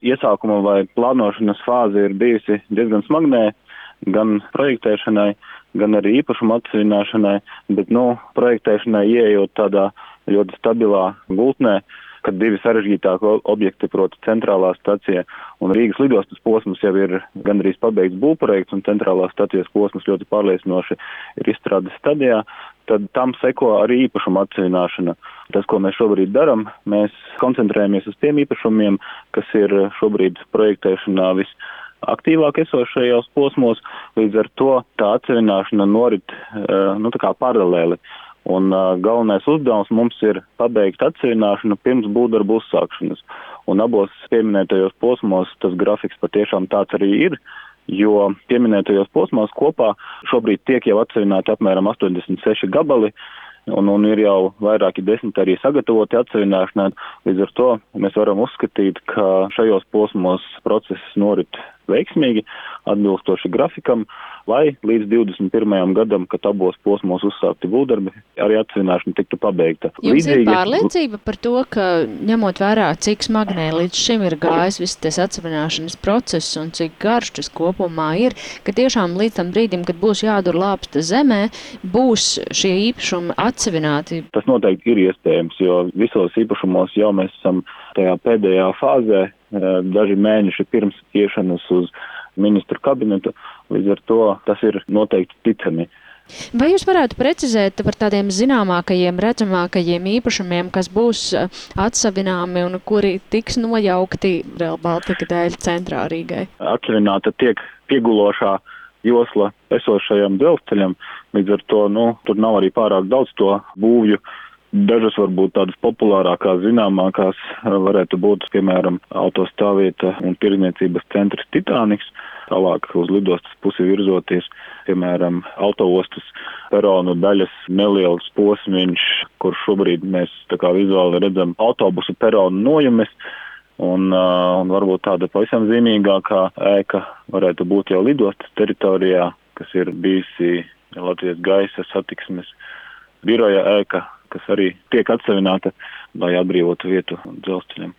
iesākuma vai plānošanas fāze ir bijusi diezgan smagnēja, gan projektēšanai, gan arī īpašumu atsevināšanai, bet, projektēšanai ieejot tādā ļoti stabilā gultnē, kad divi sarežģītāki objekti, proti centrālā stacija un Rīgas lidostas posms jau ir gandrīz pabeigts būvprojekts un centrālā stacijas posms ļoti pārliecinoši ir izstrādes stadijā, tad tam seko arī īpašuma atsevināšana. Tas, ko mēs šobrīd darām, mēs koncentrējamies uz tiem īpašumiem, kas ir šobrīd projektēšanā visaktīvāk esošajos posmos, līdz ar to tā atsevināšana norit paralēli. Un galvenais uzdevums mums ir pabeigt atsevināšanu pirms būvdarbu uzsākšanas. Un abos pieminētajos posmos tas grafiks patiešām tāds arī ir, jo pieminētajos posmos kopā šobrīd tiek jau atsevināti apmēram 86 gabali, un ir jau vairāki 10 arī sagatavoti atsevināšanai. Līdz ar to mēs varam uzskatīt, ka šajos posmos process norit veiksmīgi, atbilstoši grafikam, lai līdz 21. gadam, kad abos posmos uzsākti būvdarbi, arī atsevināšana tiktu pabeigta. Jums ir pārliecība par to, ka ņemot vērā, cik smagnēji līdz šim ir gājis viss tas atsevināšanas process un cik garš tas kopumā ir, ka tiešām līdz tam brīdim, kad būs jādur lāpsta zemē, būs šie īpašumi atsevināti? Tas noteikti ir iespējams, jo visos īpašumos jau mēs esam tajā pēdējā fāzē, daži mēneši pirms iešanas uz ministru kabinetu, līdz ar to tas ir noteikti ticami. Vai jūs varētu precizēt par tādiem zināmākajiem, redzamākajiem īpašumiem, kas būs atsavināmi un kuri tiks nojaukti Rail Baltica dēļ centrā Rīgai? Atsavināta tiek piegulošā josla esošajam dzelzceļam, līdz ar to, tur nav arī pārāk daudz to būvju. Dažas varbūt tādas populārākās, zināmākās varētu būt, piemēram, autostāvvieta un tirdzniecības centrs Titāniks, tālāk uz lidostas pusi virzoties, piemēram, autoostas peronu daļas neliels posmiņš, kur šobrīd mēs vizuāli redzam autobusu peronu nojumes, un varbūt tāda pavisam zīmīgākā ēka varētu būt jau lidostas teritorijā, kas ir bijusi Latvijas gaisa satiksmes biroja ēka, kas arī tiek atsevināta, lai atbrīvotu vietu dzelzceļam.